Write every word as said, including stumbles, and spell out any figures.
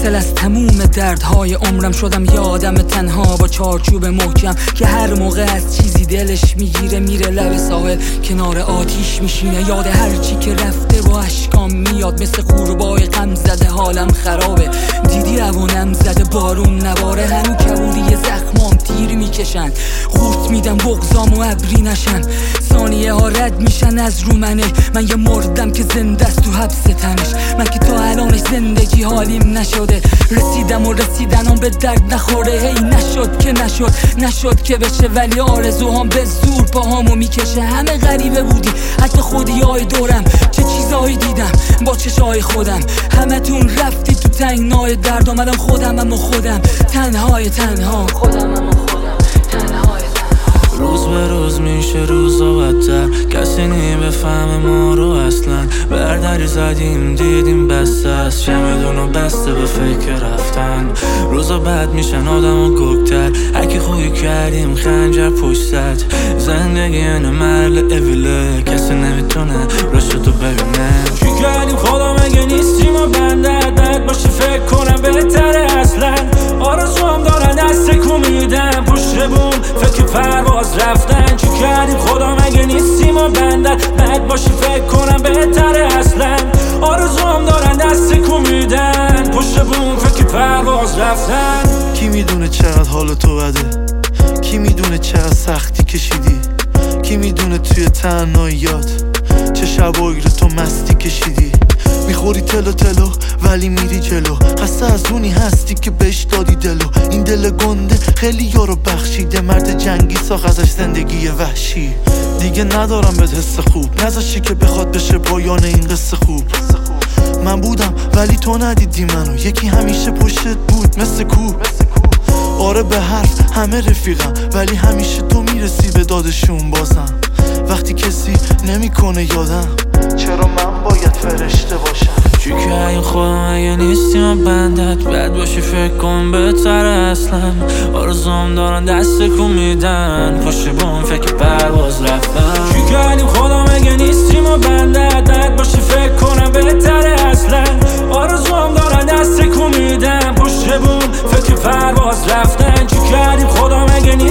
حاصل از تموم دردهای عمرم شدم یه آدم تنها با چارچوب محکم که هر موقع از چیزی دلش میگیره میره لب ساحل کنار آتیش میشینه. یاد هرچی که رفته با اشکام میاد مثل قوربای غم زده حالم خرابه. دیدی اوانم زده بارون نباره هنو کبودی زخمام تیر میکشن. خورد میدم بغضام و ابری نشن. ثانیه ها رد میشن از رو منه. من یه مردم که زنده است تو حبس تنش. من که تا الانش زندگی حالیم نشده. رسیدم و رسیدنم به درد نخوره. هی نشد که نشد نشد که بشه ولی آرزوهام به زور پاهامو میکشه. همه غریبه بودی حتی خودی های دورم. چه چیزایی دیدم با چشای خودم. همه تون رفتی تو تنگنای درد. آمدم خودم اما خودم تنهای تنها خودم اما خودم تنهای تنها. روز به روز میشه روزا بدتر. کسی نمیفهمه ما رو اصلا. بردری زدیم دیدیم بسته است. چه میدونم بسته به فکر رفتن. روزا بد میشن آدم و گرگتر. هرکی خوبی کردیم خنجر پشت سر. زندگی اینه مرل اویله. کسی نمیتونه رشتو ببینه. چی کردیم خدا مگه نیستیم و بندت بد باشی فکر کنم بهتره اصلا. آرزوام دارن دست کو میدن پشت بوم فکر پرواز رفتن. چی کردیم خدا مگه نیستیم و بندت بد باشی فکر کنم بهتره اصلا. آرزوام دارن دست کو میدن پشت بوم فکر پرواز رفتن. کی میدونه چقدر حال تو بده. کی میدونه چقدر سختی کشیدی. کی میدونه توی تنهاییات چه شبایی رو تو مستی کشیدی. میخوری تلو تلو ولی میری جلو. خسته از اونی هستی که بهش دادی دلو. این دل گنده خیلی یارو بخشیده. مرد جنگی ساخت ازش زندگی وحشی. دیگه ندارم به حس خوب. نذاشتی که بخواد بشه پایان این قصه خوب. من بودم ولی تو ندیدی منو. یکی همیشه پشتت بود مثل کوب. آره به حرف همه رفیقم ولی همیشه تو میرسی به دادشون بازم. وقتی کسی نمیکنه یادم چرا من باید فرشته باشم. چی که این خودم اگه نیستیم بندت بد باشی فکر کن بهتره اصلا. آرزوام دارن دست کو میدن پشت بوم فکر پرواز رفتن. چی کردیم خودم اگه نیستیم و بندت بد باشی فکر کنم بهتره اصلا. آرزوام دارن دست کو میدن پشت بوم فکر پرواز رفتن. چی کردیم خودم اگه